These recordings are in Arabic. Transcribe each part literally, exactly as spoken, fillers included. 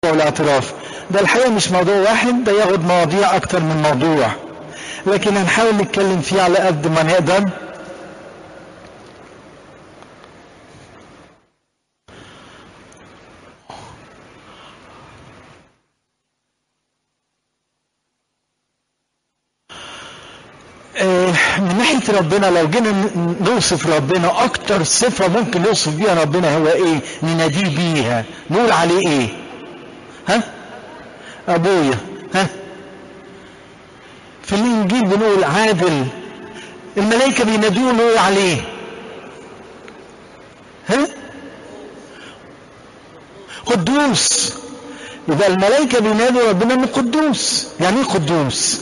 والاعتراف ده الحقيقة مش موضوع واحد، ده ياخد مواضيع أكتر من موضوع، لكن هنحاول نتكلم فيه على قد ما نقدر. من ناحية ربنا لو جينا نوصف ربنا أكتر صفة ممكن نوصف بيها ربنا هو إيه؟ نناديه بيها، نقول عليه إيه؟ ها؟ أبويا. ها؟ في الإنجيل بنقول عادل، الملائكة بينادوه نقول عليه ها؟ قدوس. يبقى الملائكة بينادوا ربنا إنه قدوس. يعني إيه قدوس؟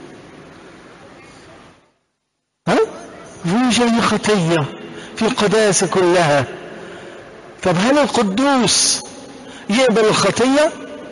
ها؟ في شيء خطية، في قداسة كلها. طب هل القدوس يقبل الخطية؟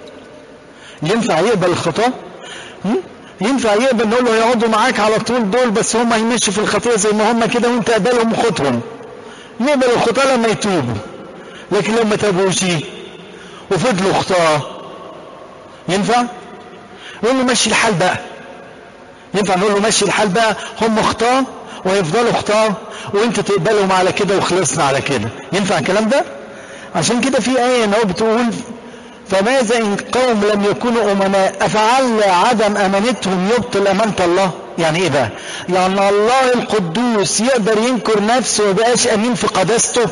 ينفع يقبل الخطأ؟ ينفع يقبل نقول له يقعدوا معاك على طول دول بس هم يمشوا في الخطية زي ما هم كده وانت قبلهم وخدهم؟ يقبل الخطأ لما يتوبوا، لكن لو ما تابوش وفضلوا خطأ ينفع؟ نقول له مشي الحال بقى. ينفع نقول له مشي الحال بقى، هم خطأ ويفضلوا خطأ وانت تقبلهم على كده وخلصنا على كده؟ ينفع الكلام ده؟ عشان كده في آية نقول بتقول فماذا إن قوم لم يكونوا أمناء أفعل عدم أمانتهم يبطل أمانة الله؟ يعني إيه بقى؟ يعني الله القدوس يقدر ينكر نفسه ويبقاش أمين في قداسته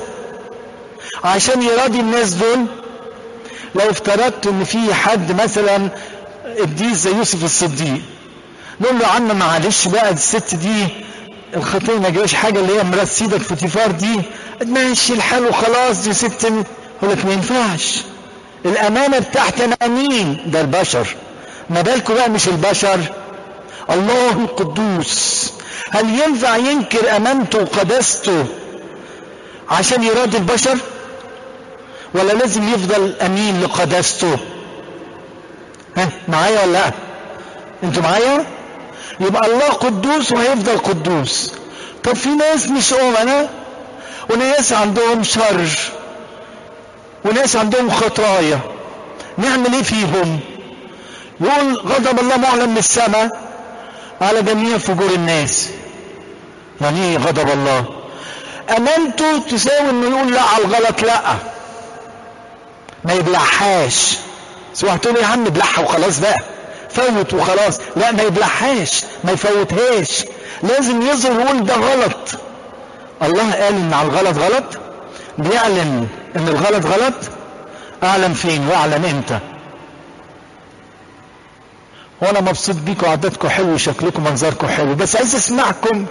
عشان يراضي الناس دول؟ لو افترضت إن في حد مثلا قديس زي يوسف الصديق، نقول له عم معلش بقى الست دي الخطية ما جاش حاجة اللي هي مرات سيدك فوتيفار دي، ماشي الحال وخلاص دي ست، يقول لك ما ينفعش، الأمانة بتاعتنا أمين، ده البشر، ما بالكم بقى مش البشر، الله القدوس. هل ينفع ينكر أمانته وقداسته عشان يراضي البشر؟ ولا لازم يفضل أمين لقداسته؟ ها معايا ولا لا؟ انتوا معايا؟ يبقى الله قدوس وهيفضل قدوس. طب في ناس مش أمناء وناس عندهم شر وناس عندهم خطايا، نعمل ايه فيهم؟ يقول غضب الله معلن من السماء على جميع فجور الناس. يعني ايه غضب الله؟ امانته تساوي انه يقول لا على الغلط لا، ما يبلعهاش. سواء تقول يا عم ابلعها وخلاص بقى، فوت وخلاص، لا ما يبلعهاش، ما يفوتهاش، لازم يظهر يقول ده غلط. الله قال ان على الغلط غلط، بيعلن ان الغلط غلط. اعلم فين واعلم امتى؟ وانا مبسوط بيكم، عاداتكم حلو وشكلكم منظركم حلو، بس عايز اسمعكم.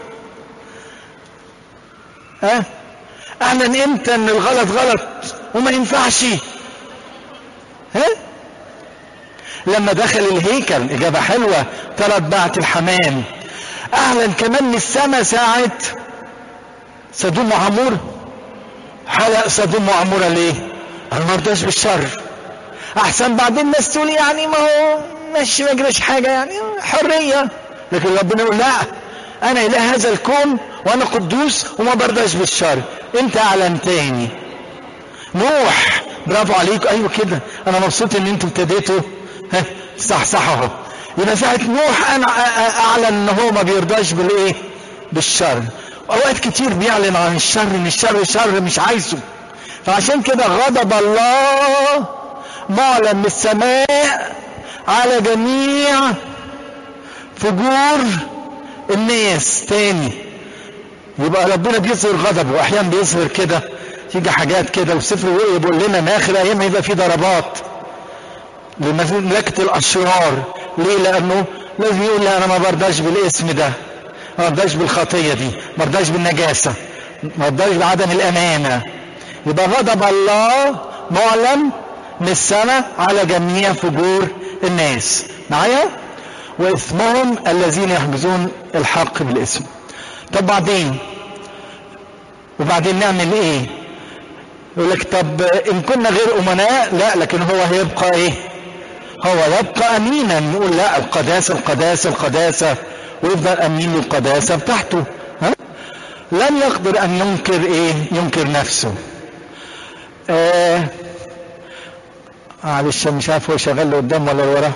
ها أه؟ اعلن امتى ان الغلط غلط وما ينفعش؟ ها أه؟ لما دخل الهيكل اجابه حلوه، ثلاث بعت الحمام. اعلن كمان للسماء ساعه سدوم وعمور. حلق سدوم وعمورة ليه؟ انا ما رضاش بالشر، احسن بعدين الناس تقول يعني ما هو ماشي ما جراش حاجه، يعني حريه، لكن ربنا يقول لا، انا اله هذا الكون وانا قدوس وما برضاش بالشر. انت اعلن تاني. نوح، برافو عليكم، ايوه كده، انا مبسوط ان انتوا ابتديتوا ها صحصحوا. يبقى ساعه نوح انا اعلن ان هو ما بيرضاش بالايه؟ بالشر. اوقات كتير بيعلن عن الشر ان الشر شر مش عايزه. فعشان كده غضب الله معلن من السماء على جميع فجور الناس. تاني يبقى ربنا بيظهر غضبه، واحيانا بيظهر كده، تيجي حاجات كده وسفر الرؤيا بيقول لنا ان اخر ايام هيبقى في ضربات لمملكه الاشرار. ليه؟ لانه لازم يقول لا انا ما برضاش بالاسم ده، ما برضاش بالخطيه دي، ما برضاش بالنجاسه، ما برضاش بعدم الامانه. يبقى غضب الله معلن من السماء على جميع فجور الناس. معايا؟ واثمهم الذين يحجزون الحق بالاسم. طب بعدين وبعدين نعمل ايه؟ يقول لك طب ان كنا غير امناء، لا لكن هو هيبقى ايه؟ هو يبقى امينا. نقول لا، القداسه القداسه القداسه، ويفضل امين للقداسه بتاعته. ها؟ لن يقدر ان ينكر ايه؟ ينكر نفسه. آه معلش مش عارف هو شغال لقدام ولا لورا.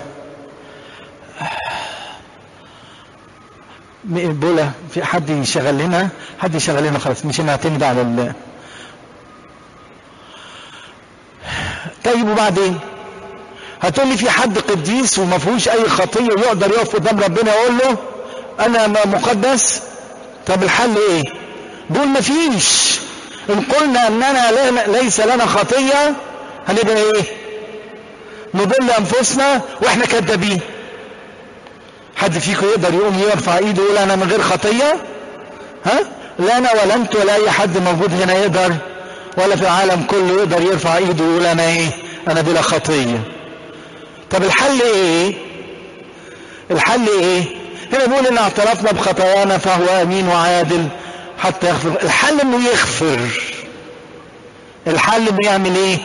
بولا في حد يشغل لنا، حد يشغل لنا خلاص مش هنعتمد على ال. طيب وبعدين هتقول لي في حد قديس وما فيهوش اي خطيه ويقدر يقف قدام ربنا يقول له انا مقدس؟ طب الحل ايه؟ بقول ما فيش. ان قلنا اننا ليس لنا خطيه هنبقى ايه؟ نضل انفسنا واحنا كذابين. حد فيكم يقدر يقوم يرفع ايده يقول انا من غير خطيه؟ ها؟ لا انا ولا انت ولا اي حد موجود هنا يقدر، ولا في العالم كله يقدر يرفع ايده ويقول انا ايه؟ انا بلا خطيه. طب الحل ايه؟ الحل ايه؟ هنا بيقول ان اعترفنا بخطايانا فهو امين وعادل حتى يغفر. الحل انه يغفر. الحل انه يعمل ايه؟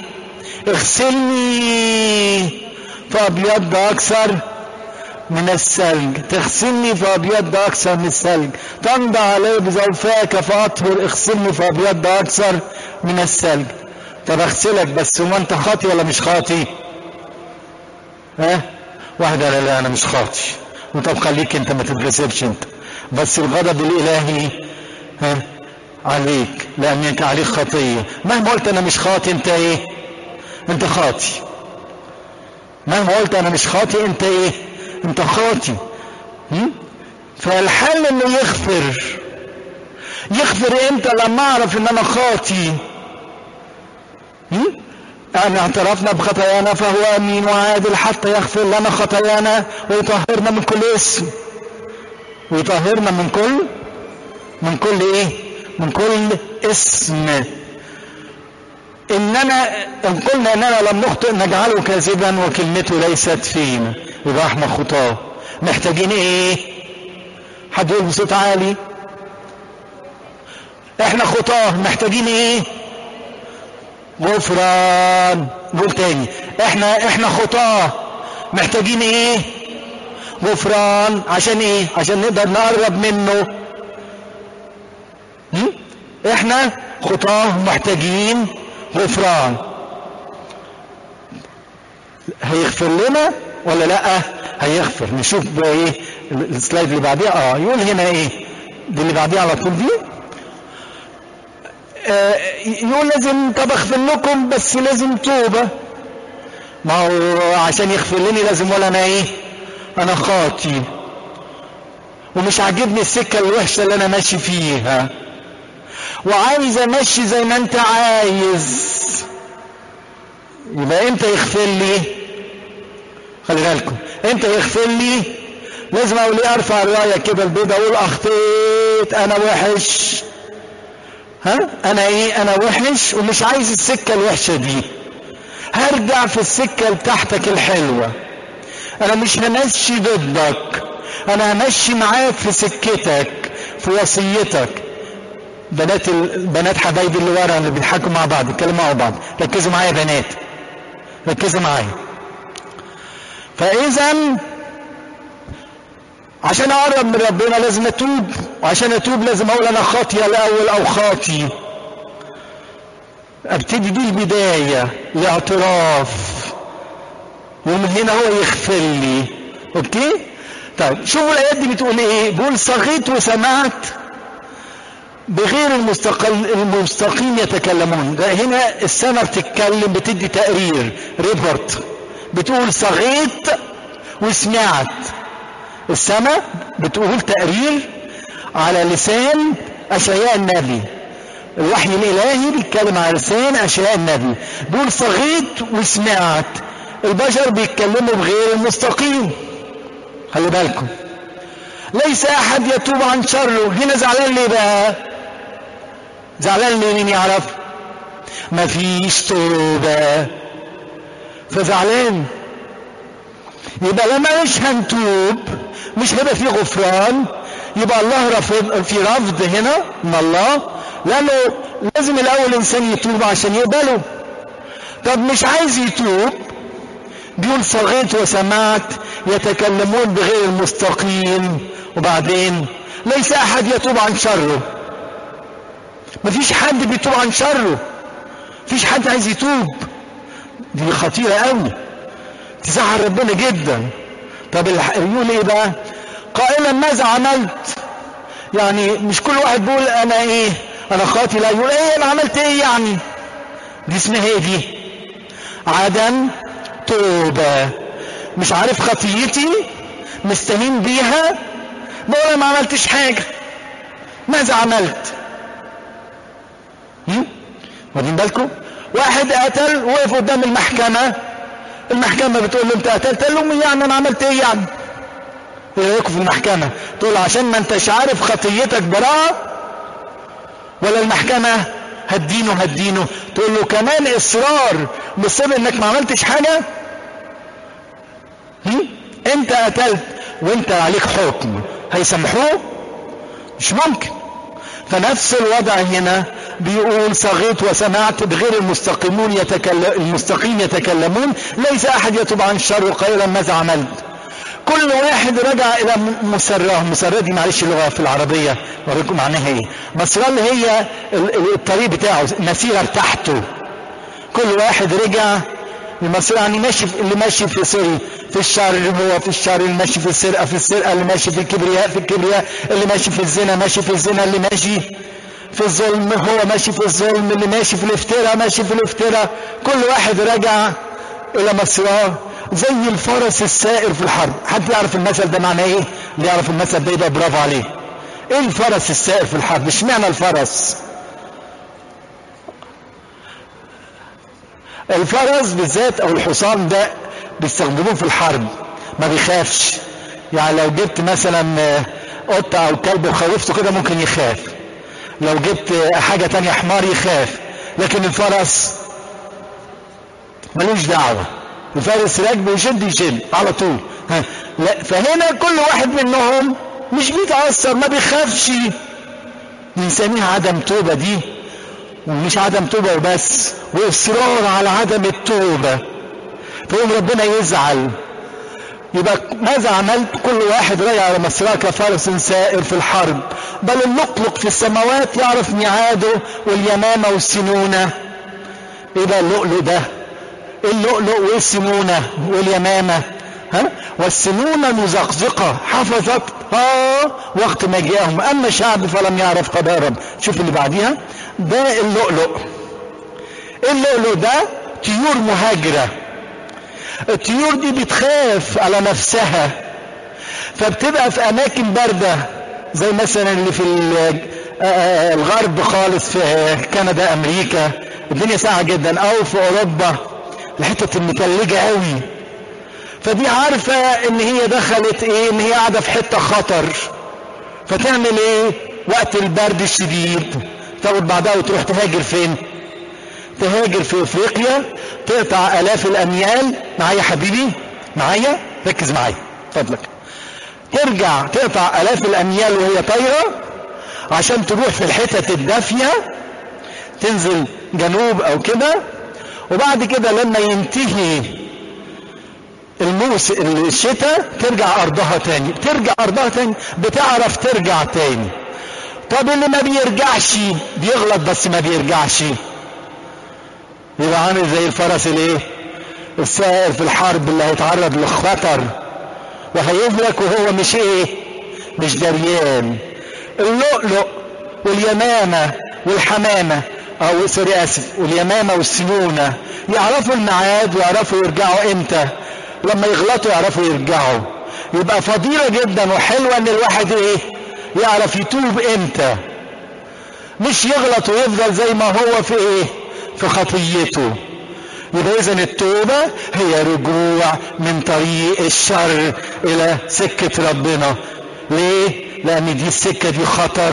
اغسلني فابيض اكثر من الثلج. تغسلني فابيض اكثر من الثلج. تمضى علي بزوفاك فاطهر. اغسلني فابيض اكثر من الثلج. طب اغسلك بس هو انت خاطي ولا مش خاطي؟ ها؟ واحد قال لا انا مش خاطي. وطب خليك انت ما تتغسلش انت، بس الغضب الالهي ها عليك لان انت عليك خطيه. مهما قلت انا مش خاطي انت ايه؟ انت خاطي. مهما قلت انا مش خاطي انت ايه؟ انت خاطي. فالحل انه يغفر. يغفر امتى؟ لما اعرف ان انا خاطي. أن اعترفنا بخطايانا فهو أمين وعادل حتى يغفر لنا خطايانا ويطهرنا من كل اسم. ويطهرنا من كل من كل ايه؟ من كل اسم. إننا إن قلنا إننا لم نخطئ نجعله كاذبا وكلمته ليست فينا. يبقى احنا خطاه. محتاجين ايه؟ حد يقول بصوت عالي. احنا خطاه محتاجين ايه؟ غفران. نقول تاني احنا احنا خطاه محتاجين ايه؟ غفران. عشان ايه؟ عشان نقدر نقرب منه. هم؟ احنا خطاه محتاجين غفران. هيغفر لنا ولا لا؟ هيغفر. نشوف ايه السلايد اللي بعديها. اه يقول هنا ايه دي اللي بعديها على طول دي. يقول لازم طب اغفر لكم بس لازم توبة. ما هو عشان يغفر لي لازم ولا انا ايه؟ انا خاطي ومش عاجبني السكة الوحشة اللي انا ماشي فيها وعايز امشي زي ما انت عايز. يبقى انت يغفر لي. خلي بالكم انت يغفر لي لازم اقول ايه؟ ارفع الرايه كده البيضة اقول اخطيت انا وحش. ها انا ايه؟ انا وحش ومش عايز السكة الوحشة دي. هرجع في السكة بتاعتك الحلوة. انا مش همشي ضدك، انا همشي معاك في سكتك في وصيتك. بنات البنات حبايبي اللي ورا اللي بيضحكوا مع بعض يتكلموا مع بعض، ركزوا معايا يا بنات، ركزوا معايا. فاذا عشان اقرب من ربنا لازم اتوب، وعشان اتوب لازم اقول انا خاطي الاول او خاطي. ابتدي دي البداية الاعتراف، ومن هنا هو يغفر لي. اوكي طيب شوفوا الايات دي بتقول ايه. بيقول صغيت وسمعت بغير المستقل المستقيم يتكلمون. ده هنا السماء بتتكلم بتدي تقرير ريبورت. بتقول صغيت وسمعت. السماء بتقول تقرير على لسان أشعياء النبي. الوحي الإلهي بيتكلم على لسان أشعياء النبي. بيقول صغيت وسمعت. البشر بيتكلموا بغير المستقيم. خلي بالكم ليس أحد يتوب عن شره. هنا زعلان ليه بقى؟ زعلان ليه؟ مين يعرف؟ مفيش توبة فزعلان. يبقى لما مش هنتوب مش هيبقى في غفران. يبقى الله رفض، في رفض هنا من الله، لانه لازم الاول انسان يتوب عشان يقبله. طب مش عايز يتوب بيقول صغيت وسمعت يتكلمون بغير المستقيم. وبعدين ليس احد يتوب عن شره. مفيش حد بيتوب عن شره. مفيش حد عايز يتوب. دي خطيرة قوي، تزعل ربنا جدا. طب يقول ايه بقى؟ قائلا ماذا عملت؟ يعني مش كل واحد بيقول انا ايه انا خاطي، لا يقول ايه انا عملت ايه يعني. دي اسمها ايه دي؟ عدم توبة. مش عارف خطيتي، مستهين بيها، بقول ما عملتش حاجة. ماذا عملت؟ واخدين بالكم؟ واحد قتل وقف قدام المحكمة، المحكمة بتقول له انت قتلت، قال له يعني انا عملت ايه يعني؟ يقف في المحكمة تقول عشان ما انتش عارف خطيتك براءة، ولا المحكمة هدينه هدينه تقول له كمان اصرار مصر انك ما عملتش حاجة؟ انت قتلت وانت عليك حكم، هيسامحوه؟ مش ممكن. فنفس الوضع هنا بيقول صغيت وسمعت بغير المستقيمون يتكلم المستقيم يتكلمون، ليس احد يتوب عن الشر قائلا ماذا عملت. كل واحد رجع الى مسراه. مسراه دي معلش اللغه في العربيه اوريكم معناها ايه. مسراه اللي هي الطريق بتاعه، المسيره بتاعته. كل واحد رجع المسيره، يعني ماشي اللي ماشي في سوري في الشر هو في الشر، اللي ماشي في السرقه في السرقه، اللي ماشي في الكبرياء في الكبرياء، اللي ماشي في الزنا ماشي في الزنا، اللي ماشي في الظلم هو ماشي في الظلم، اللي ماشي في الافتراء ماشي في الافتراء. كل واحد رجع الى مسراه زي الفرس السائر في الحرب. حد يعرف المثل ده معناه ايه؟ اللي يعرف المثل ده يبقى برافو عليه. ايه الفرس السائر في الحرب؟ مش معنى الفرس الفرس بالذات او الحصان ده بيستخدموه في الحرب، ما بيخافش. يعني لو جبت مثلا قطة او كلب وخوفته كده ممكن يخاف، لو جبت حاجة تانية حمار يخاف، لكن الفرس ملوش دعوة. الفارس راكب يشد يشد على طول. ها. لا، فهنا كل واحد منهم مش بيتأثر، ما بيخافش. بنسميها عدم توبة دي، ومش عدم توبة وبس، واصرار على عدم التوبة، فيقوم ربنا يزعل. يبقى ماذا عملت؟ كل واحد راجع على مسراه كفارس سائر في الحرب، بل اللقلق في السماوات يعرف ميعاده، واليمامة والسنونة. ايه ده اللؤلؤ ده؟ اللؤلؤ والسنونة واليمامة، ها؟ والسنونة مزقزقة حفظت ها وقت ما جاءهم، اما شعب فلم يعرف قدرهم. شوف اللي بعديها، ده اللؤلؤ. اللؤلؤ ده طيور مهاجرة. الطيور دي بتخاف على نفسها، فبتبقى في اماكن باردة، زي مثلا اللي في الغرب خالص، في كندا امريكا الدنيا ساقعة جدا، او في اوروبا الحتة المتلجة قوي. فدي عارفة ان هي دخلت ايه، ان هي قاعدة في حتة خطر، فتعمل ايه وقت البرد الشديد؟ تاخد بعدها وتروح تهاجر فين؟ تهاجر في افريقيا، تقطع الاف الاميال. معايا حبيبي؟ معايا؟ ركز معايا فضلك. ترجع تقطع الاف الاميال وهي طايرة عشان تروح في الحتة الدافية، تنزل جنوب او كده، وبعد كده لما ينتهي الموس الشتاء ترجع ارضها تاني. ترجع ارضها تاني، بتعرف ترجع تاني. طب اللي ما بيرجعش بيغلط بس ما بيرجعش، يبقى عامل زي الفرس الايه السائر في الحرب، اللي هيتعرض للخطر وهيهلك وهو مش ايه مش دريان. اللؤلؤ واليمامة والحمامة او سوري اسف واليمامة والسنونة يعرفوا الميعاد ويعرفوا يرجعوا امتى، لما يغلطوا يعرفوا يرجعوا. يبقى فضيلة جدا وحلوة ان الواحد ايه يعرف يتوب امتى، مش يغلط ويفضل زي ما هو في ايه في خطيته. يبقى اذن التوبة هي رجوع من طريق الشر الى سكة ربنا. ليه؟ لان دي السكة دي خطر.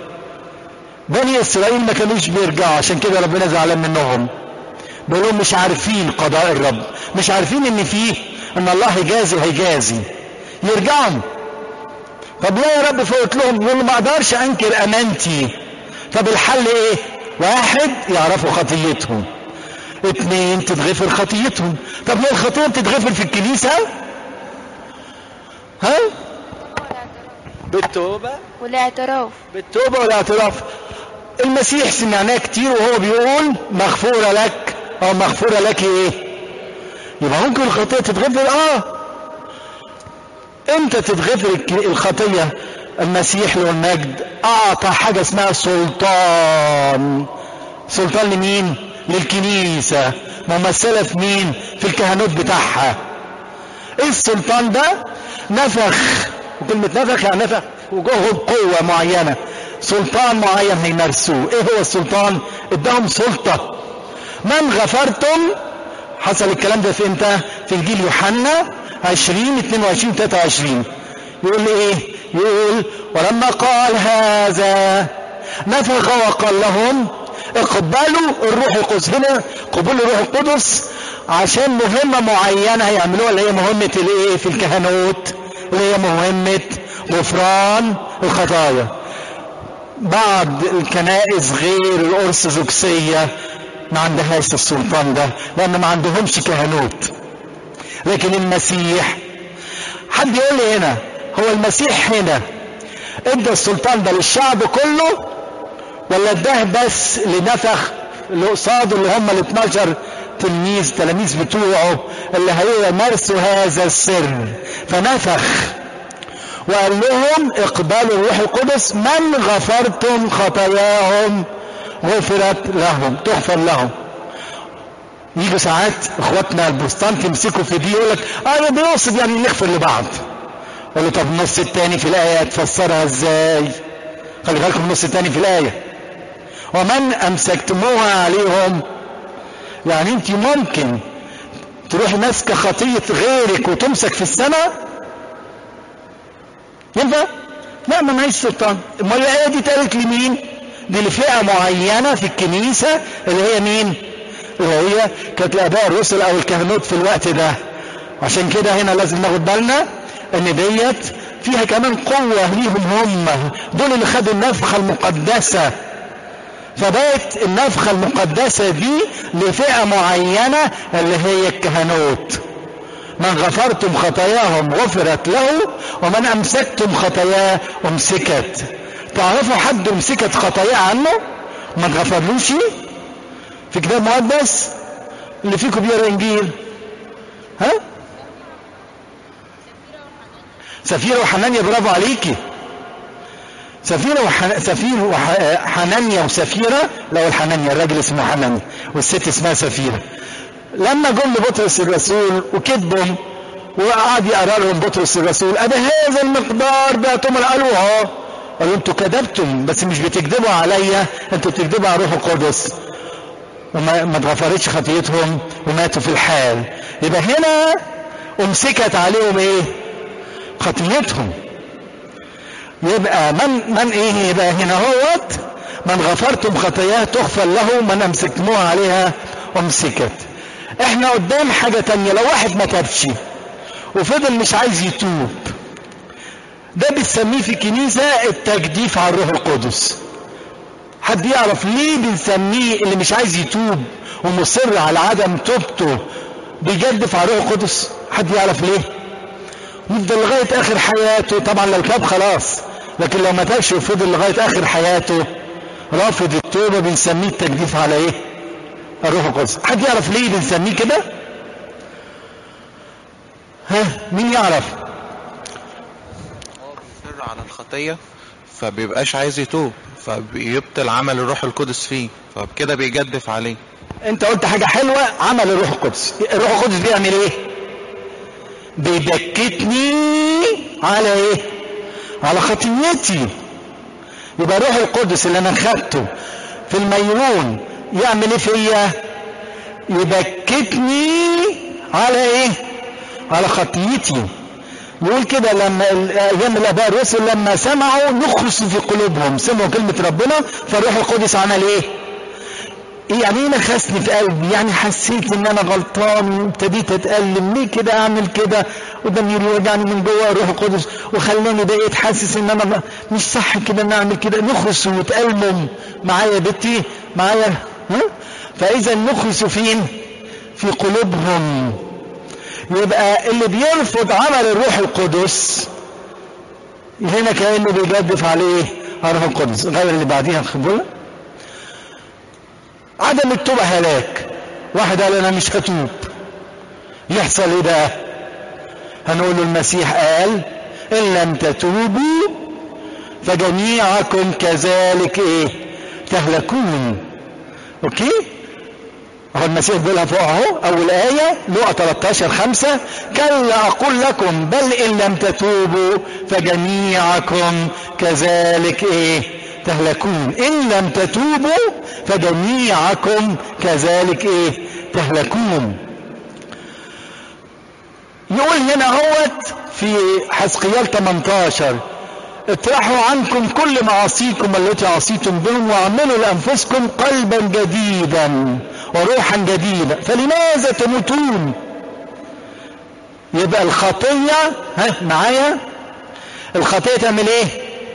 بني اسرائيل ما كانوش بيرجعوا، عشان كده ربنا زعلان منهم. بيقولوا مش عارفين قضاء الرب، مش عارفين ان فيه ان الله هيجازي وهيجازي، يرجعوا. طب لا يا رب فوت لهم، يقولوا ما اقدرش انكر امانتي. طب الحل ايه؟ واحد يعرفوا خطيتهم، اثنين تتغفر خطيتهم. طب ليه الخطية بتتغفر في الكنيسة؟ ها؟ بالتوبة والاعتراف. بالتوبة والاعتراف. المسيح سمعناه كتير وهو بيقول مغفورة لك او مغفورة لك ايه يبقى ممكن الخطية تتغفر. اه امتى تتغفر الخطية؟ المسيح له المجد اعطى حاجة اسمها سلطان. سلطان لمين؟ للكنيسة، ممثلة في مين؟ في الكهنوت بتاعها. ايه السلطان ده؟ نفخ، وكلمة نفخ يعني نفخ وجوه بقوة معينة، سلطان معين هيمارسوه. ايه هو السلطان؟ اداهم سلطة. من غفرتم، حصل الكلام ده في امتى؟ في انجيل يوحنا عشرين اتنين وعشرين تلاتة وعشرين. يقول ايه؟ يقول ولما قال هذا نفخ وقال لهم اقبلوا الروح القدس. هنا قبول الروح القدس عشان مهمة معينة هيعملوها، اللي هي مهمة الايه في الكهنوت، اللي هي مهمة غفران الخطايا. بعض الكنائس غير الأرثوذكسية ما عندهاش السلطان ده، لأن ما عندهمش كهنوت. لكن المسيح، حد يقول لي هنا هو المسيح هنا ادى السلطان ده للشعب كله ولا اداه بس لنفخ اللي قصاده اللي هم ال اتناشر تلميذ تلاميذ بتوعه اللي هيمارسوا هذا السر؟ فنفخ وقال لهم اقبلوا الروح القدس، من غفرتم خطاياهم غفرت لهم، تغفر لهم. يجوا ساعات اخواتنا البروتستانت يمسكوا في دي يقول لك اه بيقصد يعني نغفر لبعض. قال له طب النص الثاني في الايه تفسرها ازاي؟ خلي بالكم النص الثاني في الايه ومن امسكتموها عليهم، يعني انت ممكن تروح ماسكه خطيه غيرك وتمسك في السماء؟ ينفع؟ لا، ما معيش سلطان. امال الايه دي اتقالت لمين؟ دي لفئه معينه في الكنيسه اللي هي مين؟ اللي هي كانت الاباء الرسل او الكهنوت في الوقت ده. عشان كده هنا لازم ناخد بالنا ان ديت فيها كمان قوه ليهم، هم دول اللي خدوا النفخه المقدسه. فبقت النفخه المقدسه دي لفئه معينه اللي هي الكهنوت. من غفرتم خطاياهم غفرت له ومن امسكتم خطاياه امسكت. تعرفوا حد امسكت خطاياه عنه ما تغفرلوش في كتاب مقدس؟ اللي فيكم بيقرا انجيل ها؟ سفيرة وحنانيا، برافو عليكي. سفيرة وحن... سفير وحنانيا وسفيرة، لو الحنانيا الراجل اسمه حنانيا والست اسمها سفيرة، لما جم لبطرس الرسول وكذبهم وقعد يقرا لهم بطرس الرسول ابي هذا المقدار بعتم قالوا اه قالوا انتوا كذبتم، بس مش بتكذبوا عليا، انتوا بتكذبوا على الروح القدس. وما ما اتغفرتش خطيتهم وماتوا في الحال. يبقى هنا امسكت عليهم ايه؟ خطيتهم. يبقى من من ايه يبقى هنا هوت من غفرتم خطاياه تغفر له، من امسكتموها عليها امسكت. احنا قدام حاجة تانية، لو واحد ما تابش وفضل مش عايز يتوب، ده بنسميه في الكنيسة التجديف على الروح القدس. حد يعرف ليه بنسميه اللي مش عايز يتوب ومصر على عدم توبته بيجدف على الروح القدس؟ حد يعرف ليه؟ يفضل لغاية اخر حياته، طبعا لو تاب خلاص، لكن لو ما تابش وفضل لغاية اخر حياته رافض التوبة بنسميه التجديف على ايه؟ الروح القدس. حد يعرف ليه بنسميه كده؟ ها مين يعرف؟ هو بيصر على الخطية فبيبقاش عايز يتوب، فبيبطل عمل الروح القدس فيه، فبكده بيجدف عليه. انت قلت حاجة حلوة، عمل الروح القدس. الروح القدس بيعمل ايه؟ بيبكتني على ايه؟ على خطيتي. يبقى الروح القدس اللي انا خدته في الميمون يعمل ايه فيا؟ يبكتني على ايه؟ على خطيتي. يقول كده لما ايام الاباء الرسل لما سمعوا نخص في قلوبهم، سمعوا كلمة ربنا، فالروح القدس عمل ايه؟ يعني ايه نخسني في قلبي؟ يعني حسيت ان انا غلطان وابتديت اتألم، ليه كده اعمل كده وضميري وجعني من جوه الروح القدس وخلاني بقيت حاسس ان انا مش صح كده ان اعمل كده. نخرس وتألمم معايا بنتي معايا ها؟ فاذا نخرس فين؟ في قلوبهم. يبقى اللي بيرفض عمل الروح القدس هنا كأنه بيجدف عليه الروح القدس. غير اللي بعديها خبولة عدم التوبة هلاك. واحد قال انا مش هتوب، يحصل ايه بقى؟ هنقول المسيح قال ان لم تتوبوا فجميعكم كذلك ايه؟ تهلكون. اوكي؟ اهو المسيح بيقولها فوق اهو اول ايه لوقا ثلاثة عشر خمسة، كلا اقول لكم بل ان لم تتوبوا فجميعكم كذلك ايه؟ تهلكون. ان لم تتوبوا فجميعكم كذلك ايه؟ تهلكون. يقول هنا اهوت في حزقيال ثمانية عشر اطرحوا عنكم كل معاصيكم التي عصيتم بهم واعملوا لانفسكم قلبا جديدا وروحا جديدا فلماذا تموتون؟ يبقى الخطية ها معايا الخطية تعمل ايه؟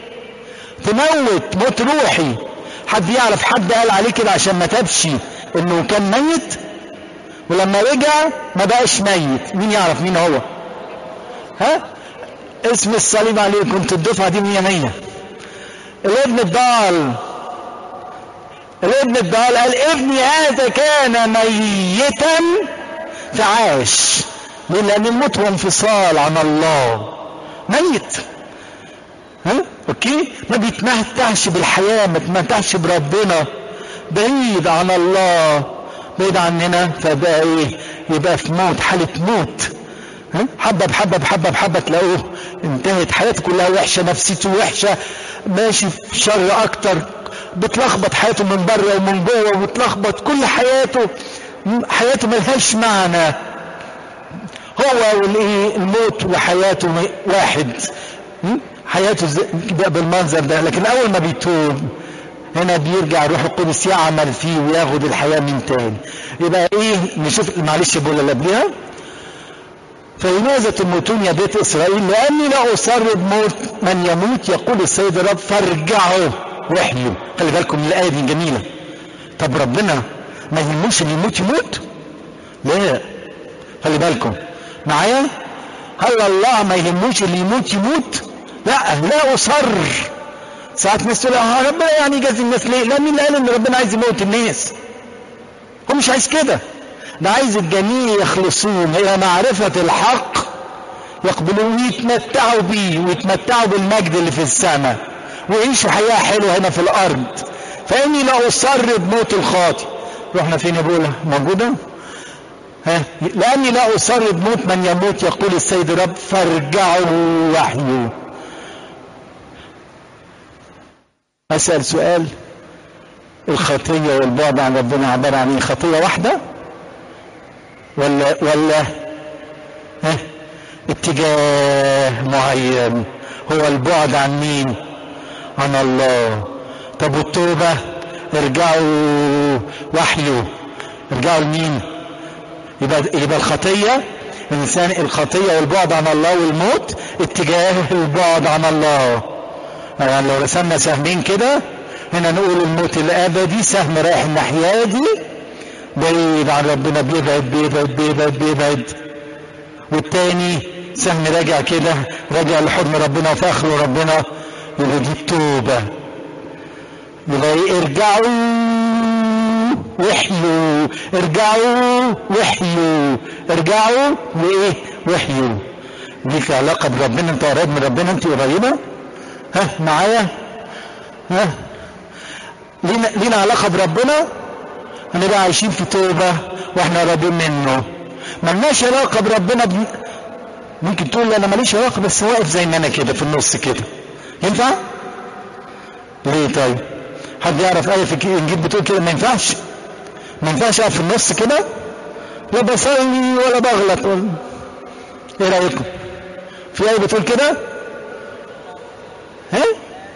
تموت موت روحي. حد يعرف حد قال عليه كده عشان ما تبش انه كان ميت ولما رجع ما بقاش ميت؟ مين يعرف مين هو؟ ها؟ اسم الصليب عليكم، كنت الدفعة دي مية مية. الابن الضال الابن الضال قال ابني هذا كان ميتا فعاش. ليه؟ لأن الموت هو انفصال عن الله. ميت ها؟ اوكي؟ ما بيتمتعش بالحياة، ما بيتمتعش بربنا، بعيد عن الله، بعيد عننا، فبقى ايه؟ يبقى في موت، حالة موت. ها؟ حبة بحبة بحبة بحبة تلاقوه انتهت حياته كلها وحشة، نفسيته وحشة، ماشي في شر اكتر، بتلخبط حياته من بره ومن جوه، وبتلخبط كل حياته، حياته ملهاش معنى. هو والايه الموت وحياته واحد، حياته بقى بالمنظر ده. لكن اول ما بيتوب هنا بيرجع الروح القدس يعمل فيه وياخد الحياة من تاني. يبقى ايه؟ نشوف معلش بقول اللي قبلها. فلماذا تموتون يا بيت اسرائيل؟ لاني لا اصر بموت من يموت يقول السيد الرب فارجعوا واحيوا. خلي بالكم من الايه دي جميله. طب ربنا ما يهموش اللي يموت يموت؟ لا، خلي بالكم معايا. هل الله ما يهموش اللي يموت يموت؟ لا، لا اصر. ساعات ناس تقول اه ربنا يعني يجازي الناس ليه؟ لا، مين اللي قال ان ربنا عايز يموت الناس؟ هو مش عايز كده، ده عايز الجميع يخلصون الى معرفة الحق يقبلون ويتمتعوا بيه ويتمتعوا بالمجد اللي في السماء ويعيشوا حياة حلوة هنا في الارض. فاني لا اصر بموت الخاطئ. رحنا فين يا بولا؟ موجودة؟ ها؟ لاني لا اصر بموت من يموت يقول السيد الرب فارجعوا واحيوا. اسأل سؤال، الخطية والبعد عن ربنا عبارة عن ايه؟ خطية واحدة ولا ولا ها اتجاه معين؟ هو البعد عن مين؟ عن الله. طب والتوبة؟ ارجعوا واحيوا، ارجعوا لمين؟ يبقى يبقى الخطية الانسان، الخطية والبعد عن الله والموت اتجاه البعد عن الله. يعني لو رسمنا سهمين كده، هنا نقول الموت الابدي سهم رايح الناحية دي بعيد عن ربنا، بيبعد بيبعد بيبعد بيبعد، والتاني سهم راجع كده راجع لحضن ربنا وفخر ربنا، يبقى دي التوبة. يبقى ارجعوا وحيوا، ارجعوا وحيوا، ارجعوا وايه؟ وحيوا. ليك علاقة بربنا، انت قريب من ربنا، انت قريبة؟ ها معايا؟ ها لينا لينا علاقة بربنا، هنبقى عايشين في توبة واحنا قريبين منه. ملناش علاقة بربنا ب... ممكن تقول لي انا ماليش علاقة بس واقف زي ما انا كده في النص كده، ينفع؟ ليه طيب؟ حد يعرف آية في الإنجيل بتقول كده؟ ما ينفعش، ما ينفعش اقف في النص كده، لا بصلي ولا بغلط ولا... ايه رأيكم؟ في آية بتقول كده؟ ها؟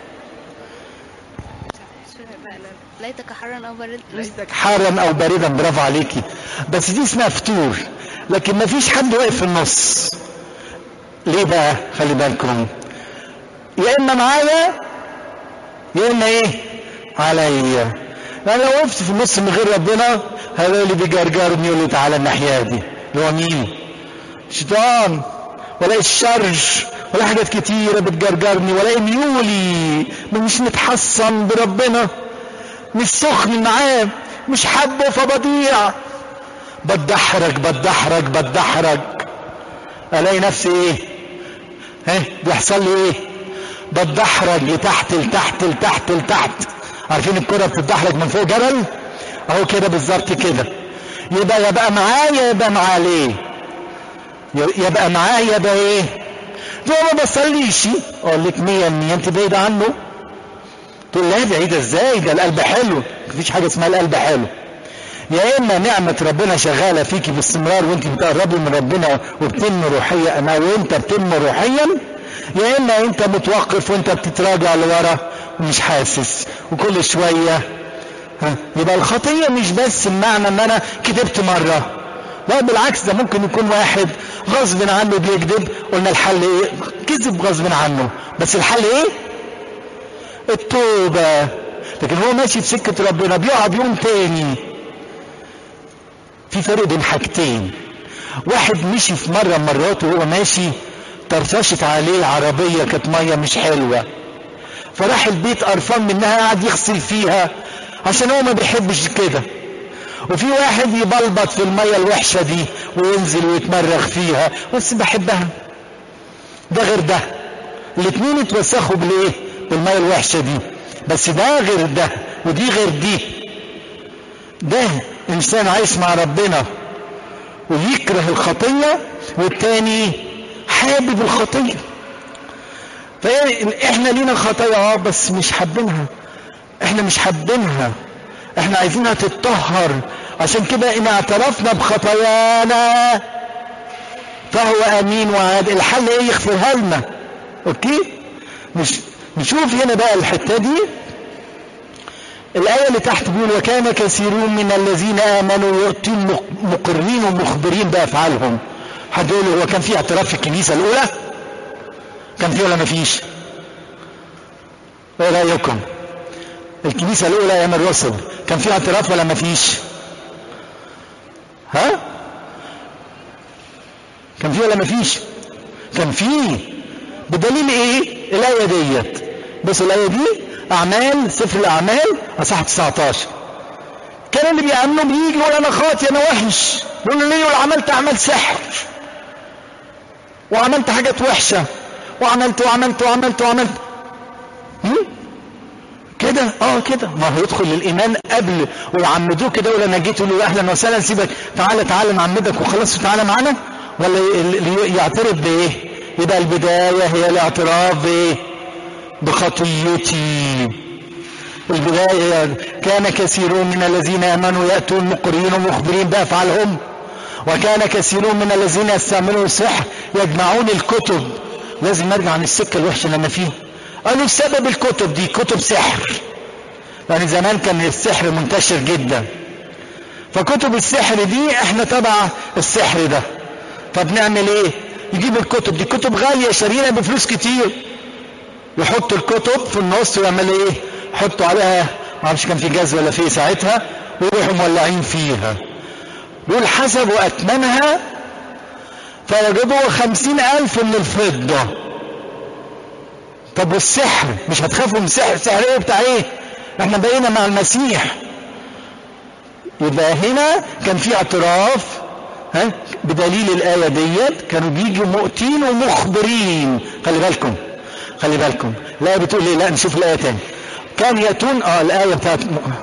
ليتك حارا او بردا. ليتك حارا او بردا، برافو عليكي. بس دي اسمها فتور، لكن ما فيش حد واقف في النص. ليه بقى؟ خلي بالكم، يا اما معايا يا اما ايه؟ عليا. لان لو وقفت في النص من غير ربنا، هذول اللي بيجرجرني يقولوا تعالى الناحيه دي، اللي هو مين؟ شيطان، ولا الشر، ولا حاجات كتيره بتجرجرني، ولا ميولي، مش متحصن بربنا، مش سخن معاه، مش حبه فبضيع، بتدحرج بتدحرج بتدحرج، الاقي نفسي ايه؟ ها بيحصل لي ايه؟ بتدحرج لتحت لتحت لتحت لتحت. عارفين الكرة بتتدحرج من فوق جبل؟ اهو كده بالظبط كده. يبقى يبقى معايا يبقى معاه ليه؟ يبقى معاه يبقى ايه؟ ده ما بصليش، اقول لك مية مية انت بعيدة عنه. تقول لا بعيدة ازاي؟ ده القلب حلو. مفيش حاجة اسمها القلب حلو. يا اما نعمة ربنا شغالة فيكي باستمرار وانت بتقربي من ربنا وبتنمي روحيا، انا وانت بتنمي روحيا، يا اما انت متوقف وانت بتتراجع لورا ومش حاسس وكل شوية. ها يبقى الخطية مش بس المعنى ان انا كذبت مرة، لا بالعكس، ده ممكن يكون واحد غصب عنه بيكذب. قلنا الحل ايه؟ كذب غصب عنه، بس الحل ايه؟ التوبة. لكن هو ماشي في سكة ربنا بيقع يوم تاني. في فرق بين حاجتين، واحد مشي في مرة مرات وهو ماشي طرششت عليه عربية كانت مية مش حلوة، فراح البيت قرفان منها قاعد يغسل فيها عشان هو ما بيحبش كده. وفي واحد يبلبط في المية الوحشة دي وينزل ويتمرغ فيها بس بحبها. ده غير ده، الاتنين اتوسخوا بالايه؟ بالمية الوحشة دي، بس ده غير ده ودي غير دي. ده انسان عايش مع ربنا ويكره الخطية، والتاني حابب الخطية. فاحنا لينا خطايا اه بس مش حابينها، احنا مش حابينها، احنا عايزينها تتطهر. عشان كده ان اعترفنا بخطايانا فهو امين وعادل. الحل ايه؟ يغفرها لنا. اوكي، مش نشوف هنا بقى الحته دي. الايه اللي تحت بيقول وكان كثيرون من الذين امنوا يؤتون مقرين ومخبرين بافعالهم. حد يقول هو كان في اعتراف في الكنيسه الاولى؟ كان في ولا ما فيش؟ ايه رايكم؟ الكنيسه الاولى ايام الرسل كان في اعتراف ولا ما فيش؟ ها؟ كان في ولا ما فيش؟ كان في. بدليل ايه؟ الايه ديت. بس الايه دي اعمال، سفر الاعمال اصحاح تسعة عشر. كان اللي بيامنوا بيجي يقول انا خاطي انا وحش، يقول لي ولا عملت اعمال سحر وعملت حاجات وحشه وعملت وعملت وعملت وعملت هم؟ كده اه كده. ما هو يدخل للايمان قبل ويعمدوه كده ولا انا جيت له اهلا وسهلا سيبك تعالى تعالى نعمدك وخلاص تعالى معانا، ولا يعترف بايه؟ يبقى البدايه هي الاعتراف بايه؟ بخطيتي. البدايه كان كثيرون من الذين امنوا ياتون مقرين ومخبرين بافعالهم، وكان كثيرون من الذين يستعملون السحر يجمعون الكتب. لازم نرجع عن السكه الوحشه اللي انا فيها. قالوا سبب الكتب دي كتب سحر، يعني زمان كان السحر منتشر جدا، فكتب السحر دي احنا تبع السحر ده. فبنعمل ايه؟ يجيب الكتب دي، كتب غاليه شارينا بفلوس كتير، يحط الكتب في النص ويعمل ايه؟ يحطوا عليها معرفش كان في جاز ولا في ساعتها ويروحوا مولعين فيها. دول حسبوا اثمنها فوجدوا خمسين الف من الفضه. طب والسحر مش هتخافوا من السحر؟ السحر ايه بتاع ايه؟ احنا بقينا مع المسيح. يبقى هنا كان في اعتراف ها بدليل الايه ديت. كانوا بيجوا مؤتين ومخبرين. خلي بالكم خلي بالكم الايه بتقول ايه؟ لا نشوف الايه تاني. كان ياتون اه الايه بتاعت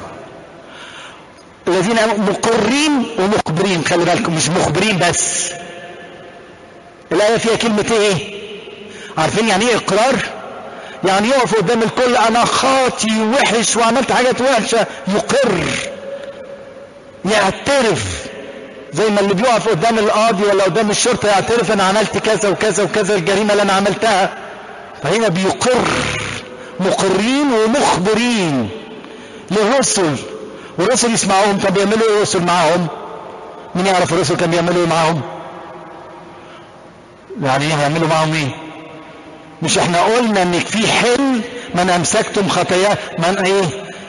الذين مقرين ومخبرين. خلي بالكم مش مخبرين بس. الايه فيها كلمه ايه؟ عارفين يعني ايه اقرار؟ يعني يقف قدام الكل انا خاطي وحش وعملت حاجات وحشه، يقر يعترف، زي ما اللي بيقف قدام القاضي ولا قدام الشرطه يعترف انا عملت كذا وكذا وكذا الجريمه اللي انا عملتها. فهنا بيقر، مقرين ومخبرين للرسل، والرسل يسمعوهم. طب بيعملوا ايه الرسل معاهم؟ مين يعرف الرسل كان بيعملوا ايه معاهم؟ يعني ايه يعملوا معاهم ايه؟ مش احنا قلنا انك في حل من امسكتم خطاياه من ايه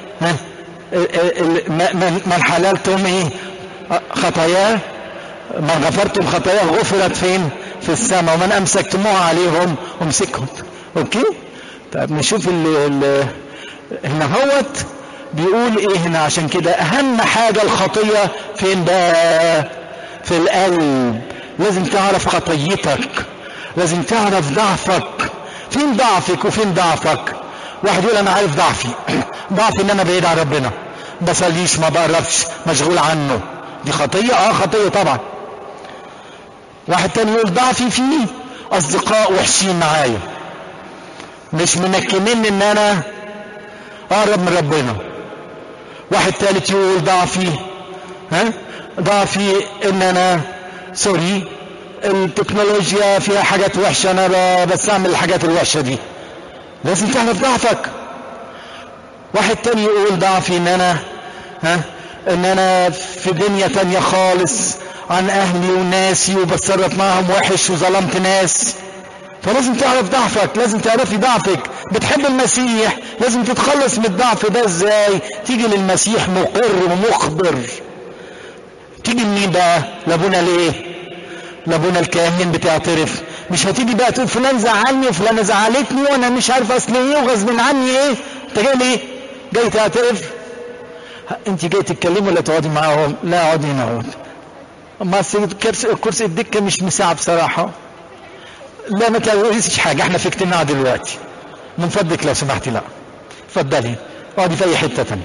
من, من حللتم ايه خطاياه، من غفرتم خطاياه غفرت فين؟ في السماء، ومن امسكتموها عليهم امسكهم. اوكي. طب نشوف ال هنا هوت بيقول ايه هنا. عشان كده اهم حاجة الخطية فين بقى؟ في القلب. لازم تعرف خطيتك، لازم تعرف ضعفك. فين ضعفك وفين ضعفك؟ واحد يقول انا عارف ضعفي ضعفي ان انا بعيد عن ربنا، بصليش، ما بقربش، مشغول عنه. دي خطية؟ اه خطية طبعا. واحد تاني يقول ضعفي فيه اصدقاء وحشين معايا، مش منكمين ان انا اقرب من ربنا. واحد تالت يقول ضعفي ها ضعفي ان انا سوري التكنولوجيا فيها حاجات وحشة، انا بستعمل الحاجات الوحشة دي. لازم تعرف ضعفك. واحد تاني يقول ضعفي ان انا ها ان انا في دنيا تانية خالص عن اهلي وناسي وبتصرف معهم وحش وظلمت ناس. فلازم تعرف ضعفك، لازم تعرفي ضعفك. بتحب المسيح، لازم تتخلص من الضعف ده. ازاي؟ تيجي للمسيح مقر ومخبر. تيجي لمين بقى؟ لابونا ليه؟ لابونا الكاهن بتعترف. مش هتيجي بقى تقول فلان زعلني وفلانة زعلتني وانا مش عارف اصل ايه وغصب عني ايه. انت جاي ليه؟ جاي تعترف؟ انت جاي تتكلمي ولا تقعدي معاهم؟ لا اقعدي هنا اقعد. اما كرسي الدكه مش مساعد بصراحه. لا ما تقوليش حاجه، احنا في اجتماع دلوقتي من فضلك لو سمحتي. لا اتفضلي اقعدي في اي حته ثانيه.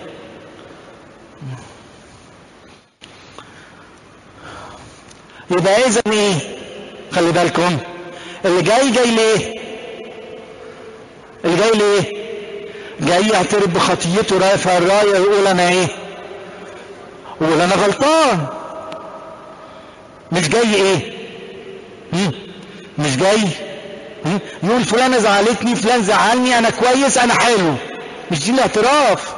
يبقى اذا ايه؟ خلي بالكم اللي جاي جاي ليه؟ اللي جاي ليه؟ جاي يعترف بخطيته، رافع الرايه ويقول انا ايه؟ ويقول انا غلطان. مش جاي ايه؟ مم. مش جاي مم. يقول فلانة زعلتني، فلان زعلني، انا كويس، انا حلو. مش دي الاعتراف.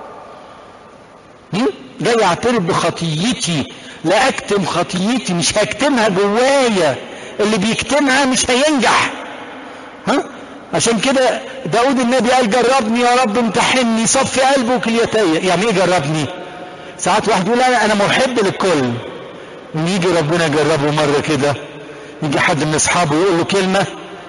مم. جاي يعترف بخطيتي، لا اكتم خطيتي، مش هكتمها جوايا. اللي بيكتمها مش هينجح. ها؟ عشان كده داود النبي قال جربني يا رب امتحني، صفي قلبي وكليتي. يعني ايه جربني؟ ساعات واحد يقول انا انا محب للكل، ويجي ربنا يجربه مره كده، يجي حد من اصحابه يقول له كلمه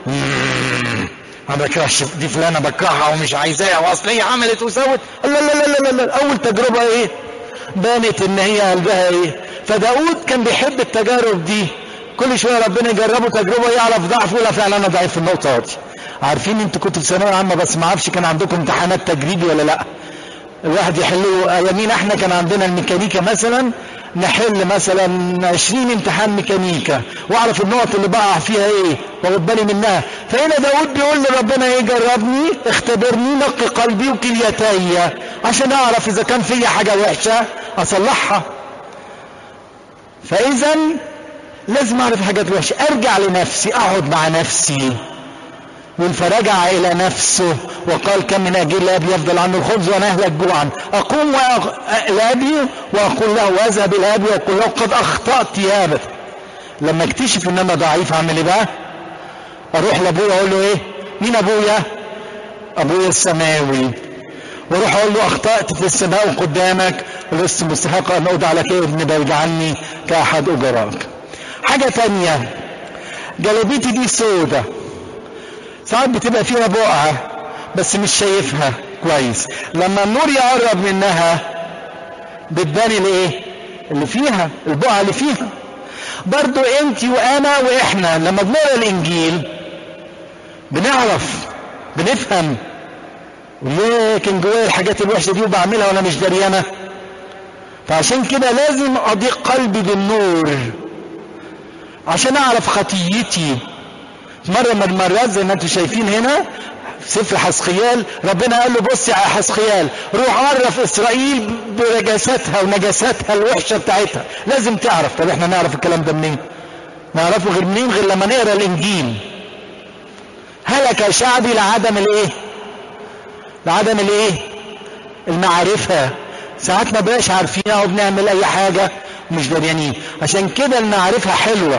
ما بكرهش دي فلانه، بكرهها ومش عايزاها واصل هي عملت وسوت. لا لا لا لا لا اول تجربه ايه؟ بانت ان هي قلبها ايه. فداود كان بيحب التجارب دي. كل شويه ربنا يجربه تجربه يعرف ضعفه. لا فعلا انا ضعيف في النقطه دي. عارفين انتوا كنتوا في ثانويه عامه بس ما اعرفش كان عندكم امتحانات تجريبي ولا لا؟ الواحد يحله. يمين احنا كان عندنا الميكانيكا مثلا نحل مثلا عشرين امتحان ميكانيكا واعرف النقط اللي بقع فيها ايه واخد بالي منها. فهنا داود بيقول لربنا ايه؟ جربني، اختبرني، نقي قلبي وكليتي عشان اعرف اذا كان فيا حاجه وحشه اصلحها. فاذا لازم اعرف حاجات وحشه، ارجع لنفسي، اقعد مع نفسي. فرجع الى نفسه وقال كم من اجل ابي يفضل عنه الخبز وانا اهلك جوعا. اقوم لابي واقول له، واذهب الى ابي واقول له قد اخطات يا ابت. لما اكتشف ان انا ضعيف اعمل ايه بقى؟ اروح لابويا اقول له ايه؟ مين ابويا؟ ابويا السماوي. واروح اقول له اخطات في السماء قدامك ولست مستحق ان اودع لك ابن بيجعلني كاحد اجراك. حاجه تانيه، جلابيتي دي سودة، ساعات بتبقى فيها بقعة بس مش شايفها كويس. لما النور يقرب منها بتبان الايه اللي فيها، البقعة اللي فيها. برضو انت وانا واحنا لما بنقرا الانجيل بنعرف بنفهم لكن جوايا الحاجات الوحشة دي وبعملها وانا مش دريانة. فعشان كده لازم اضيق قلبي بالنور عشان اعرف خطيتي. مرة من المرات زي ما انتم شايفين هنا في سفر حسقيال، ربنا قال له بص يا حسقيال روح عرف اسرائيل برجاساتها ونجاساتها الوحشة بتاعتها. لازم تعرف. طب احنا نعرف الكلام ده منين؟ نعرفه غير منين؟ غير لما نقرا الانجيل. هلك شعبي لعدم الايه؟ لعدم الايه؟ المعرفة. ساعات ما بقاش عارفين او بنعمل اي حاجة مش دريانين. عشان كده المعرفة حلوة.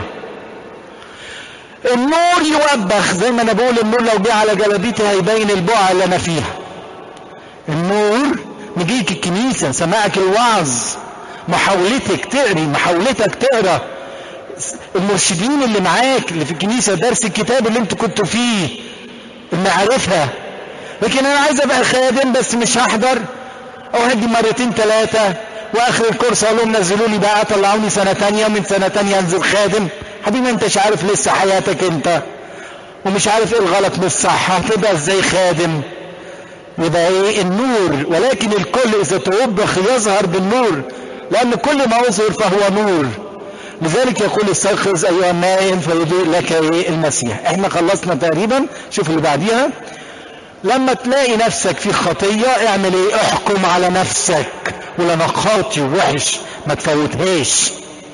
النور يوبخ، زي ما انا بقول النور لو جه على جلابيتي هيبين البقعة اللي انا فيها. النور نجيك الكنيسة، سماعك الوعظ، محاولتك تقري، محاولتك تقرا، المرشدين اللي معاك اللي في الكنيسة، درس الكتاب اللي انتوا كنتوا فيه، المعرفة. لكن انا عايز ابقى خادم بس مش هحضر او هدي مرتين ثلاثة واخر الكورس اقول لهم نزلوا لي بقى طلعوني سنه تانية ومن سنه تانية انزل خادم. حبيبي انت مش عارف لسه حياتك انت ومش عارف ايه الغلط من الصح، هتبقى ازاي خادم؟ يبقى ايه النور، ولكن الكل اذا توبخ يظهر بالنور، لان كل ما اظهر فهو نور. لذلك يقول استيقظ ايها النائم فيضيء لك ايه المسيح. احنا خلصنا تقريبا. شوف اللي بعديها. لما تلاقي نفسك في خطية اعمل ايه؟ احكم على نفسك، ولا انا خاطي ووحش ما تفوتهاش.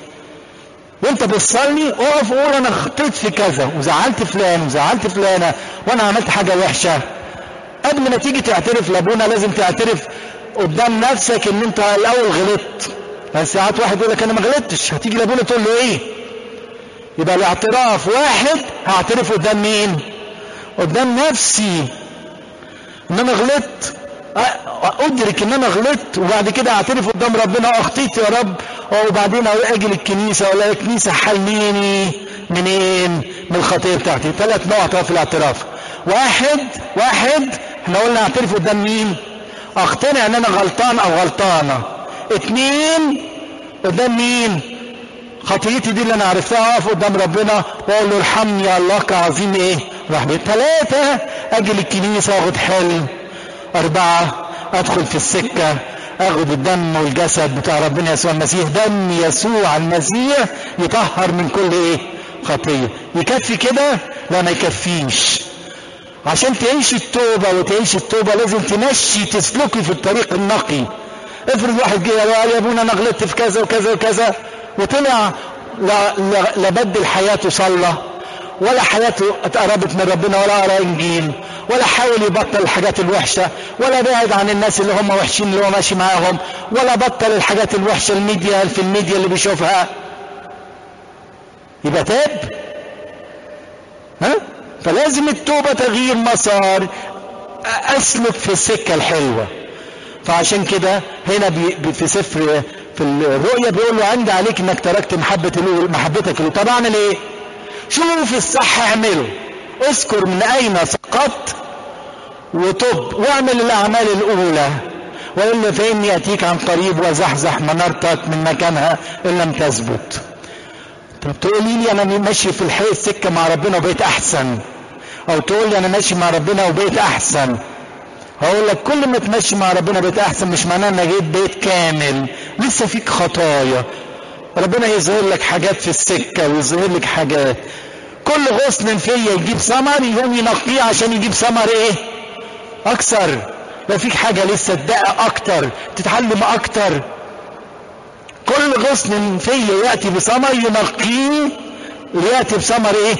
وانت بتصلي اقف وقول انا خطيت في كذا وزعلت فلان وزعلت فلانة وانا عملت حاجة وحشة. قبل ما تيجي تعترف لابونا لازم تعترف قدام نفسك ان انت الاول غلطت. بس ساعات واحد يقول لك انا ما غلطتش، هتيجي لابونا تقول له ايه؟ يبقى الاعتراف واحد، هعترف قدام مين؟ قدام نفسي ان انا غلطت، ادرك ان انا غلطت، وبعد كده اعترف قدام ربنا اخطيت يا رب، وبعدين اجي للكنيسه ولا الكنيسه حليني منين؟ من الخطيه بتاعتي. ثلاث نقط في الاعتراف. واحد واحد احنا قلنا اعترف قدام مين؟ اقتنع ان انا غلطان او غلطانه. اثنين قدام مين؟ خطيتي دي اللي انا عرفتها، اقف قدام ربنا واقول له ارحمني يا الله كعظيم ايه رحمتك. ثلاثه اجي للكنيسه واخد حل. اربعه ادخل في السكه اخد الدم والجسد بتاع ربنا يسوع المسيح. دم يسوع المسيح يطهر من كل ايه؟ خطيه. يكفي كده؟ لا ما يكفيش. عشان تعيش التوبه وتعيش التوبه لازم تمشي تسلكي في الطريق النقي. افرض واحد جه قال يا ابونا انا غلطت في كذا وكذا وكذا، وطلع لا, لا, لا بدل حياته صلى، ولا حياته اتقربت من ربنا، ولا قرا انجيل، ولا حاول يبطل الحاجات الوحشه، ولا بعد عن الناس اللي هم وحشين اللي هو ماشي معاهم، ولا بطل الحاجات الوحشه الميديا في الميديا اللي بيشوفها، يبقى تاب؟ ها؟ فلازم التوبه تغيير مسار، اسلك في السكه الحلوه. فعشان كده هنا بي في سفر في الرؤيا بيقول له عندي عليك انك تركت محبه محبتك له. طب اعمل ايه؟ شوف الصح اعمله، اذكر من اين سقطت وتب واعمل الاعمال الاولى، والا فاني اتيك عن قريب وزحزح منارتك من مكانها ان لم تثبت. طب تقولي لي انا ماشي في الحي السكه مع ربنا وبقيت احسن، او تقول لي انا ماشي مع ربنا وبقيت احسن. هقول لك كل ما تمشي مع ربنا بقيت احسن مش معناه انك جيت بيت كامل، لسه فيك خطايا. ربنا يظهر لك حاجات في السكه ويظهر لك حاجات. كل غصن فيا يجيب ثمر يوم ينقيه عشان يجيب ثمر ايه؟ اكثر. لو فيك حاجه لسه تدقق اكتر، تتعلم اكتر. كل غصن فيا ياتي بثمر ينقيه لياتي بثمر ايه؟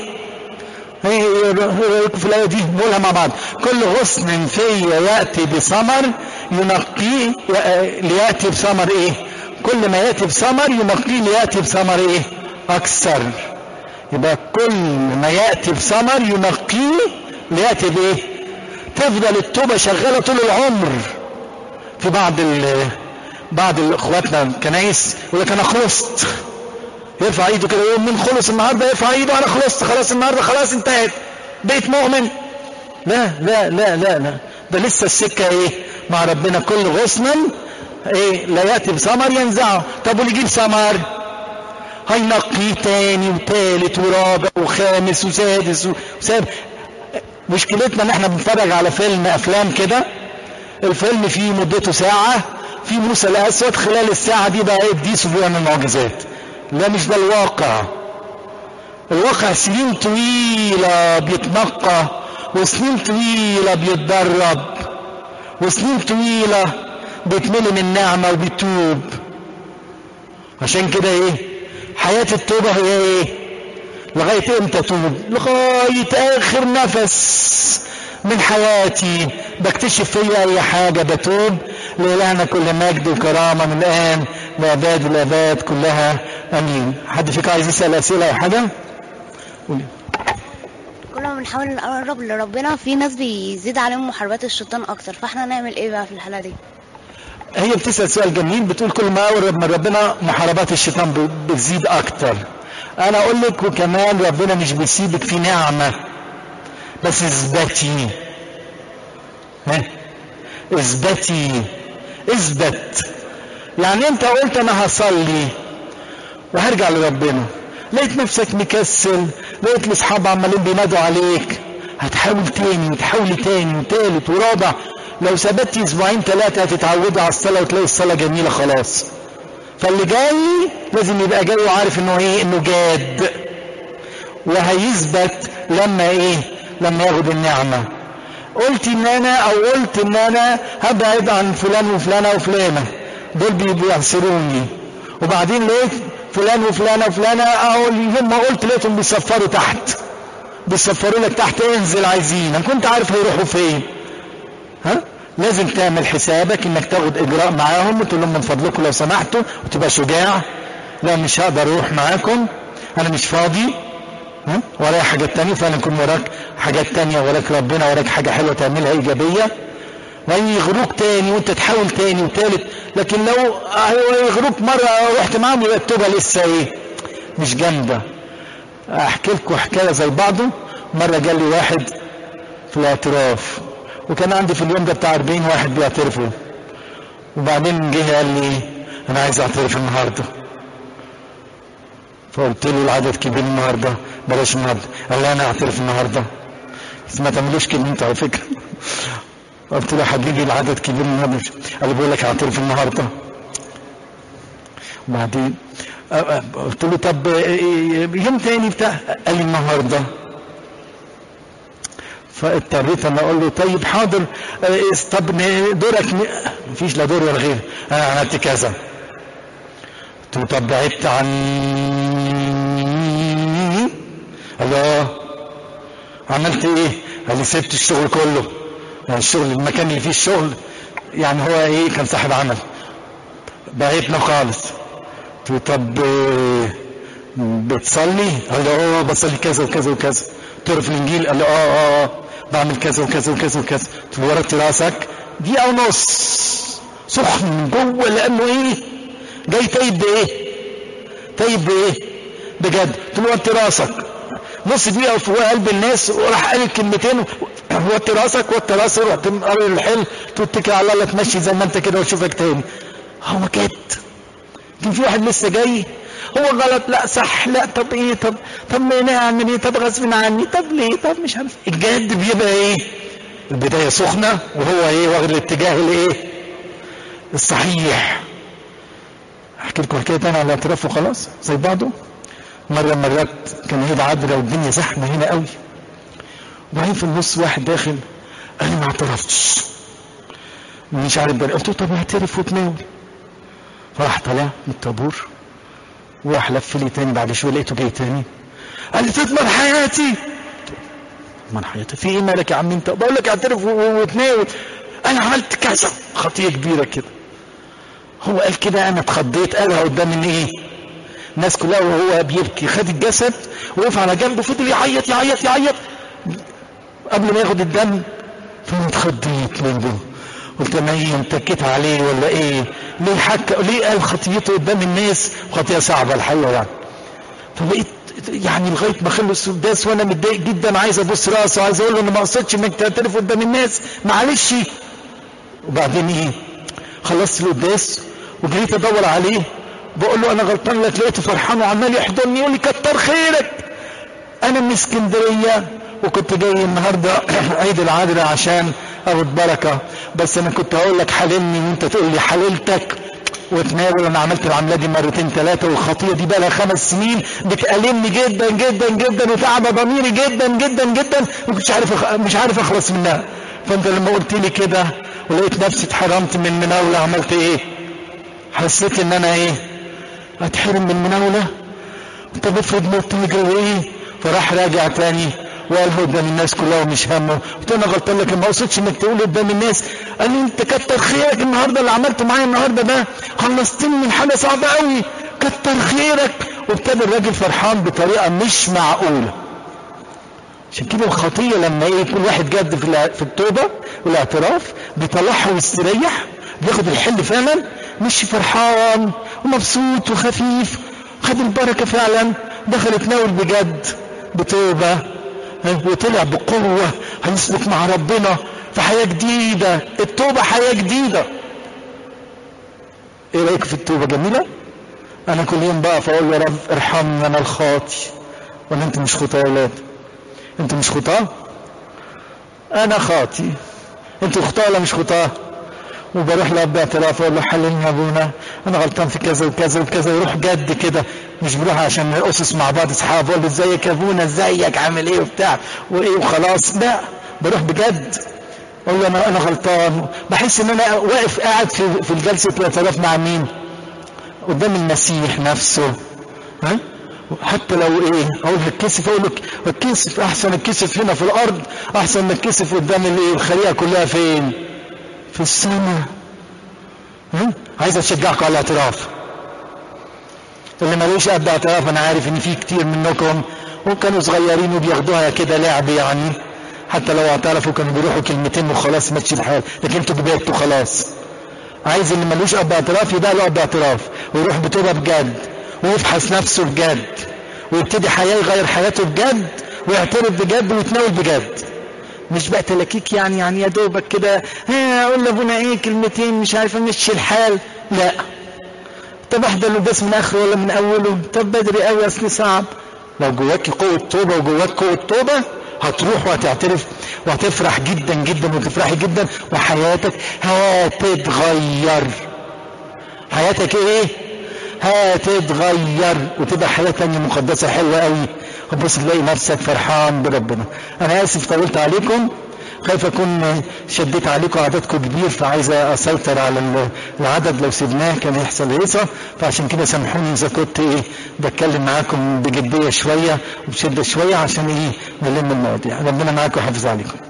في الآية دي نقولها مع بعض. كل غصن فيا يأتي بثمر ينقيه ليأتي بثمر ايه؟ كل ما يأتي بثمر ينقيه ليأتي بثمر ايه؟ أكثر. يبقى كل ما يأتي بثمر ينقيه ليأتي بايه؟ تفضل التوبة شغالة طول العمر. في بعض ال بعض اخواتنا الكنايس يقول لك انا خلصت، يرفع ايده كده يقول مين خلص النهارده؟ يرفع ايده انا خلصت خلاص النهارده خلاص انتهت بقيت مؤمن. لا لا لا لا لا، ده لسه السكه ايه مع ربنا. كل غصن ايه لا ياتي بثمر ينزعه. طب واللي يجيب ثمر هينقيه تاني وتالت ورابع وخامس وسادس وسابع. مشكلتنا ان احنا بنتفرج على فيلم افلام كده، الفيلم فيه مدته ساعه، في موسى الاسود خلال الساعه دي بقى ابليس بيعمل معجزات. لا مش ده الواقع. الواقع سنين طويلة بيتنقى، وسنين طويلة بيتدرب، وسنين طويلة بيتملي من نعمة وبيتوب. عشان كده ايه حياة التوبة هي ايه؟ لغاية امتى توب؟ لغاية اخر نفس من حياتي بكتشف فيا اي حاجة بتوب. لإلهنا كل مجد وكرامة من الآن لأباد الآباد كلها امين. حد فيك عايز يسأل اسئله او حاجه؟ قولي. كل ما بنحاول نقرب لربنا في ناس بيزيد عليهم محاربات الشيطان اكتر، فاحنا نعمل ايه بقى في الحاله دي؟ هي بتسال سؤال جميل، بتقول كل ما اقرب من ربنا محاربات الشيطان بتزيد اكتر. انا اقول لك وكمان ربنا مش بيسيبك في نعمه، بس اثبتي. ها اثبتي اثبت. يعني انت قلت انا هصلي وهرجع لربنا، لقيت نفسك مكسل، لقيت الاصحاب عمالين بينادوا عليك، هتحاول تاني وتحاول تاني وتالت ورابع. لو ثبت اسبوعين ثلاثة هتتعودوا على الصلاة وتلاقي الصلاة جميلة خلاص. فاللي جاي لازم يبقى جاي وعارف انه ايه، انه جاد، وهيثبت لما ايه، لما ياخد النعمة. قلت ان انا او قلت ان انا هبعد عن فلان وفلانة وفلانة، دول بيعصروني، وبعدين لقيت فلان وفلانة وفلانة، او يوم ما قلت لقيتهم بيصفروا تحت، بيصفروا لك تحت انزل عايزين، انا كنت عارف هيروحوا فين. ها لازم تعمل حسابك انك تاخد اجراء معاهم وتقول لهم من فضلكم لو سمحتوا، وتبقى شجاع، لا مش هقدر اروح معاكم، انا مش فاضي، ها ورايا حاجات تانية. فعلا يكون وراك حاجات تانية، وراك ربنا، وراك حاجة حلوة تعملها ايجابية، ويغروك تاني وانت تحاول تاني وتالت. لكن لو يغروك مرة رحت معاهم يبقى التوبة لسه ايه، مش جامدة. احكي لكم حكاية زي بعضه. مرة جال لي واحد في الاعتراف، وكان عندي في اليوم ده بتاع أربعين واحد بيعترفوا، وبعدين جه قال لي انا عايز اعترف النهارده. فقلت له العدد كبير النهارده، بلاش النهارده. قال لي انا اعترف النهارده، بس ما تعملوش كده انت على فكره. قلت له حبيبي العدد كبير النهارده. قال لي بقول لك اعترف النهارده. وبعدين قلت له طب يوم تاني بتاع، قال لي النهارده. فاضطريت انا اقول له طيب حاضر، طب دورك. مفيش لا دور ولا غير، انا عملت كذا. قلت له طب بعدت عن، قال له اه. عملت ايه؟ قال لي سبت الشغل كله، يعني الشغل المكان اللي فيه الشغل، يعني هو ايه كان صاحب عمل، بعدنا خالص. قلت له طب بتصلي؟ قال له اه بصلي كذا وكذا وكذا. تعرف الانجيل؟ قال له اه اه اه بعمل كذا وكذا وكذا وكذا. قلت له ورقت راسك دقيقة ونص سخن من جوه، لانه ايه جاي تايب بايه، تايب بايه بجد. قلت له ورقت راسك نص دقيقة في قلب الناس، وراح قال الكلمتين، ورقت راسك ورقت راسك، رحت قرر الحل، تتكل على الله تمشي زي ما انت كده واشوفك تاني. هو كده. كان في واحد لسه جاي، هو غلط لا صح لا طب ايه، طب طب ما اعمل ايه، طب غصب عني، طب ليه، طب مش عارف. الجد بيبقى ايه، البدايه سخنه، وهو ايه واخد الاتجاه الايه الصحيح. احكي لكم حكايه تانية على الاعتراف وخلاص زي بعضه. مره مرات كان عيد عذراء والدنيا زحمه هنا قوي، وبعدين في النص واحد داخل قال لي ما اعترفتش مش عارف بقى. قلت له طب اعترف وتناول. فراح طلع من الطابور وراح لف لي تاني، بعد شويه لقيته جاي تاني قال لي تضمن حياتي. تضمن حياتي في ايه مالك يا عم انت؟ بقول لك اعترف وتناول. انا عملت كذا خطيه كبيره كده. هو قال كده، انا اتخضيت. قالها قدام ان ايه الناس كلها وهو بيبكي، خد الجسد وقف على جنبه فضل يعيط يعيط يعيط قبل ما ياخد الدم. فانا اتخضيت منه، قلت انا ايه انتكيت عليه ولا ايه؟ ليه حكى ليه قال خطيته قدام الناس؟ خطيه صعبه الحقيقه يعني. فبقيت يعني لغايه ما خلص القداس وانا متضايق جدا، عايز ابص راسه، عايز اقول له انا ما اقصدش انك تعترف قدام الناس معلش. وبعدين ايه خلصت القداس وجريت ادور عليه، بقول له انا غلطان لك، لقيته فرحان وعمال يحضني يقول لي كتر خيرك، انا من اسكندريه وكنت جاي النهارده عيد العذراء عشان اخد بركه، بس انا كنت هقول لك حللني وانت تقول لي حللتك وتناول. انا عملت العمليه دي مرتين ثلاثه، والخطيه دي بقى لها خمس سنين بتألمني جدا جدا جدا وتعب ضميري جدا جدا جدا، ومش عارف أخ... مش عارف اخلص منها. فانت لما قلت لي كده ولقيت نفسي اتحرمت من مناوله، عملت ايه؟ حسيت ان انا ايه اتحرم من مناوله. طب افرض مت نجري ايه؟ فراح راجع تاني وقال قدام الناس كلها ومش همه. قلت انا غلطان لك، ما اقصدش انك تقول قدام الناس. قال لي انت كتر خيرك النهارده اللي عملته معايا النهارده ده، خلصتني من حاجه صعبه قوي، كتر خيرك. وابتدى الراجل فرحان بطريقه مش معقوله. عشان كده الخطيه لما ايه يكون واحد جد في التوبه والاعتراف بيطلعها ويستريح، بياخد الحل فعلا، مش فرحان ومبسوط وخفيف، خد البركه فعلا، دخل يتناول بجد بتوبه وطلع بقوة، هيسلك مع ربنا في حياة جديدة. التوبة حياة جديدة. ايه رايك في التوبه؟ جميله. انا كل يوم بقف اقول له يا رب ارحمني انا الخاطي. ولا انتوا مش خطاه يا ولاد؟ انتوا مش خطاه؟ انا خاطي. انتوا خطاه ولا مش خطاه؟ وبروح لاب اعتراف اقول له حللني يا ابونا انا غلطان في كذا وكذا وكذا، يروح جد كده، مش بروح عشان نقصص مع بعض اصحاب اقول له ازيك يا ابونا ازيك عامل ايه وبتاع وايه وخلاص. لا، بروح بجد اقول له انا انا غلطان. بحس ان انا واقف قاعد في في الجلسه الاعتراف مع مين؟ قدام المسيح نفسه. ها؟ حتى لو ايه اقول هتكسف، اقول لك اتكسف، احسن اتكسف هنا في الارض احسن ما اتكسف قدام الايه الخليقه كلها. فين؟ في السماء. عايز اشجعكم على الاعتراف. اللي مالوش قد اعتراف انا عارف ان في كتير منكم وكانوا صغيرين وبياخدوها كده لعب يعني، حتى لو اعترفوا كانوا بيروحوا كلمتين وخلاص ماشي الحال، لكن انتوا كبرتوا خلاص. عايز اللي مالوش قد اعتراف يبقى له قد اعتراف ويروح بتوبه بجد ويفحص نفسه بجد ويبتدي حياه يغير حياته بجد ويعترف بجد ويتناول بجد. مش بقى تلاكيك يعني يعني يا دوبك كده ها اقول لابونا ايه كلمتين مش عارف امشي الحال. لا، طب احضر له بس من اخره ولا من اوله؟ طب بدري قوي اصل صعب. لو جواك قوه توبه وجواك قوه توبه هتروح وهتعترف وهتفرح جدا جدا وتفرحي جدا وحياتك هتتغير. حياتك ايه؟ هتتغير وتبقى حياه تانية مقدسه حلوه قوي، وبص تلاقي نفسك فرحان بربنا. انا اسف طولت عليكم، خايف اكون شديت عليكم عددكم كبير فعايز اسيطر على العدد، لو سيبناه كان يحصل هيصه، فعشان كده سامحوني اذا كنت ايه بتكلم معاكم بجديه شويه وبشده شويه عشان ايه نلم المواضيع. ربنا معاكم ويحافظ عليكم.